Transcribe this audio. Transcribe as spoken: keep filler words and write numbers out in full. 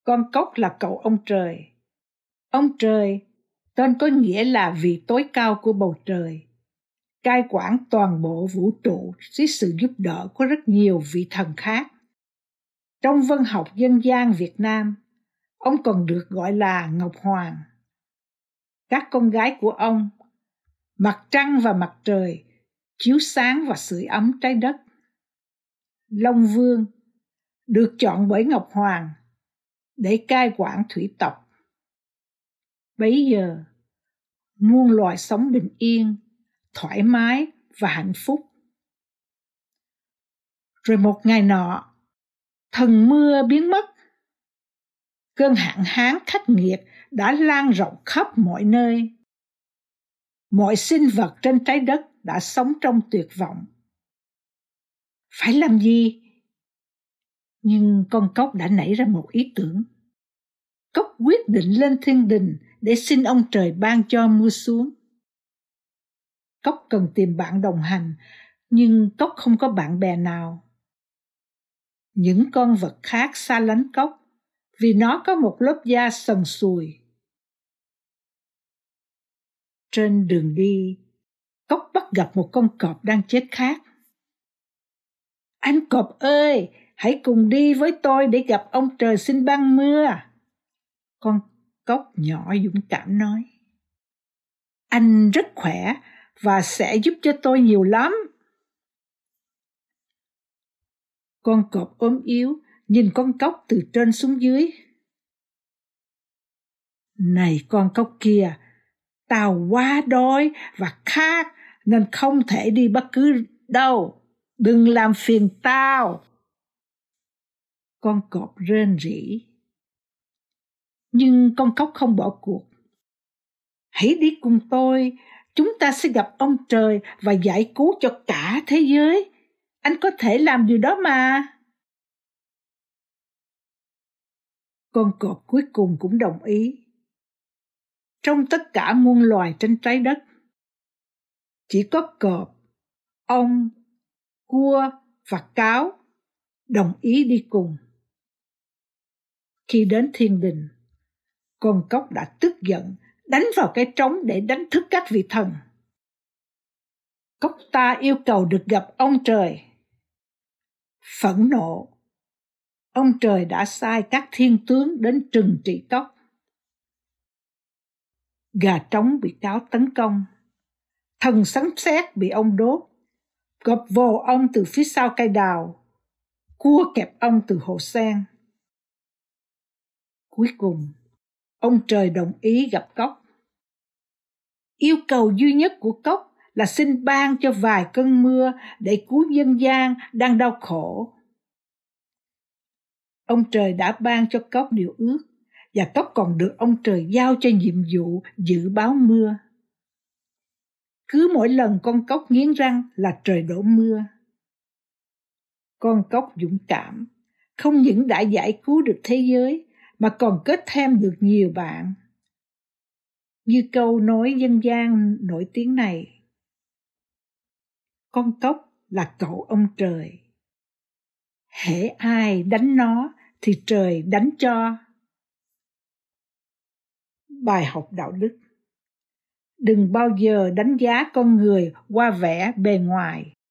Con cóc là cậu ông trời. Ông trời, tên có nghĩa là vị tối cao của bầu trời, cai quản toàn bộ vũ trụ dưới sự giúp đỡ của rất nhiều vị thần khác. Trong văn học dân gian Việt Nam, ông còn được gọi là Ngọc Hoàng. Các con gái của ông, mặt trăng và mặt trời, chiếu sáng và sưởi ấm trái đất. Long Vương được chọn bởi Ngọc Hoàng để cai quản thủy tộc. Bấy giờ, muôn loài sống bình yên, thoải mái và hạnh phúc. Rồi một ngày nọ, thần mưa biến mất. Cơn hạn hán khắc nghiệt đã lan rộng khắp mọi nơi. Mọi sinh vật trên trái đất đã sống trong tuyệt vọng. Phải làm gì? Nhưng con cóc đã nảy ra một ý tưởng. Cóc quyết định lên thiên đình để xin ông trời ban cho mưa xuống. Cóc cần tìm bạn đồng hành, nhưng cóc không có bạn bè nào. Những con vật khác xa lánh cóc vì nó có một lớp da sần sùi. Trên đường đi, cóc bắt gặp một con cọp đang chết khát. Anh cọp ơi, hãy cùng đi với tôi để gặp ông trời xin ban mưa. Con cóc nhỏ dũng cảm nói. Anh rất khỏe và sẽ giúp cho tôi nhiều lắm. Con cọp ốm yếu nhìn con cóc từ trên xuống dưới. Này con cóc kia, tao quá đói và khát nên không thể đi bất cứ đâu. Đừng làm phiền tao. Con cọp rên rỉ. Nhưng con cóc không bỏ cuộc. Hãy đi cùng tôi, chúng ta sẽ gặp ông trời và giải cứu cho cả thế giới. Anh có thể làm điều đó mà. Con cọp cuối cùng cũng đồng ý. Trong tất cả muôn loài trên trái đất, chỉ có cọp, ong, cua và cáo đồng ý đi cùng. Khi đến thiên đình, con cóc đã tức giận, đánh vào cái trống để đánh thức các vị thần. Cóc ta yêu cầu được gặp ông trời. Phẫn nộ, ông trời đã sai các thiên tướng đến trừng trị cóc. Gà trống bị cáo tấn công, thần sấm sét bị ông đốt, cọp vồ ông từ phía sau cây đào, cua kẹp ông từ hồ sen. Cuối cùng, ông trời đồng ý gặp cóc. Yêu cầu duy nhất của cóc là xin ban cho vài cơn mưa để cứu dân gian đang đau khổ. Ông trời đã ban cho cóc điều ước, và cóc còn được ông trời giao cho nhiệm vụ dự báo mưa. Cứ mỗi lần con cóc nghiến răng là trời đổ mưa. Con cóc dũng cảm, không những đã giải cứu được thế giới, mà còn kết thêm được nhiều bạn. Như câu nói dân gian nổi tiếng này. Con cóc là cậu ông trời. Hễ ai đánh nó thì trời đánh cho. Bài học đạo đức. Đừng bao giờ đánh giá con người qua vẻ bề ngoài.